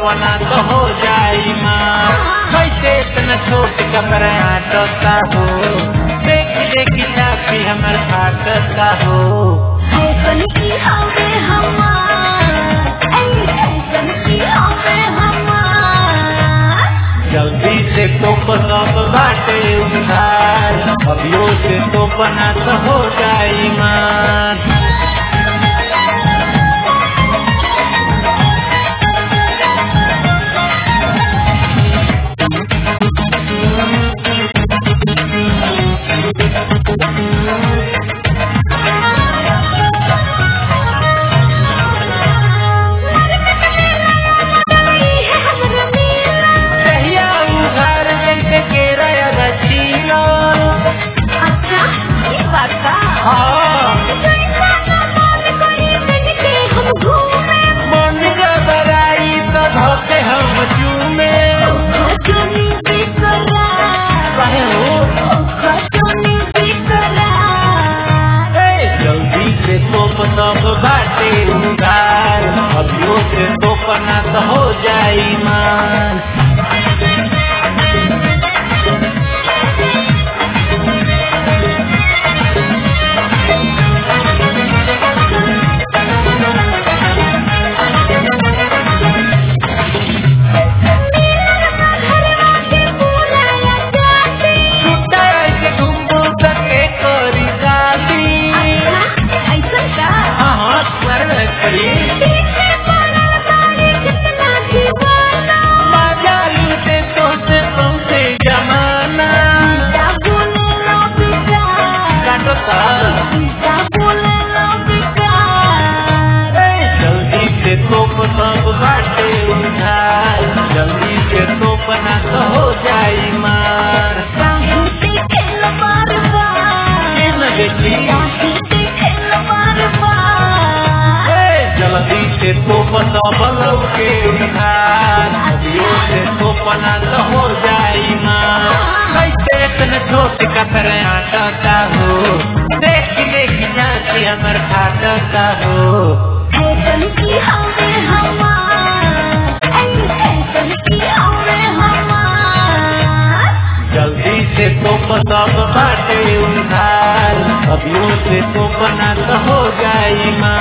अपना तो हो जाई माँ। कैसे इतना छोट कमरा आटता हो, देख देख चापी हमर फाटता हो। फैशन की हमें हमार, फैशन की हमें हमार। जल्दी से तो सब बाटे उधार, अभियो से तो बना तो हो जाई माँ। सब बाटे उधार, अभियो से तो पना तो हो जाई मान। जल्दी से तो सब बाटे उधार, जल्दी से तो बना तो हो जाई मार। जल्दी से तो सब के उधार, अभियो से तो बना तो हो जाई मार। कैसे इतने छोट कतरे आटता हो, देख देख जाती हमर फाटता हो। फैशन की हमें हमार, फैशन की हमें हमार। जल्दी से तो सब बाटे उधार, अभियो से तो बना तो हो जाई माँ।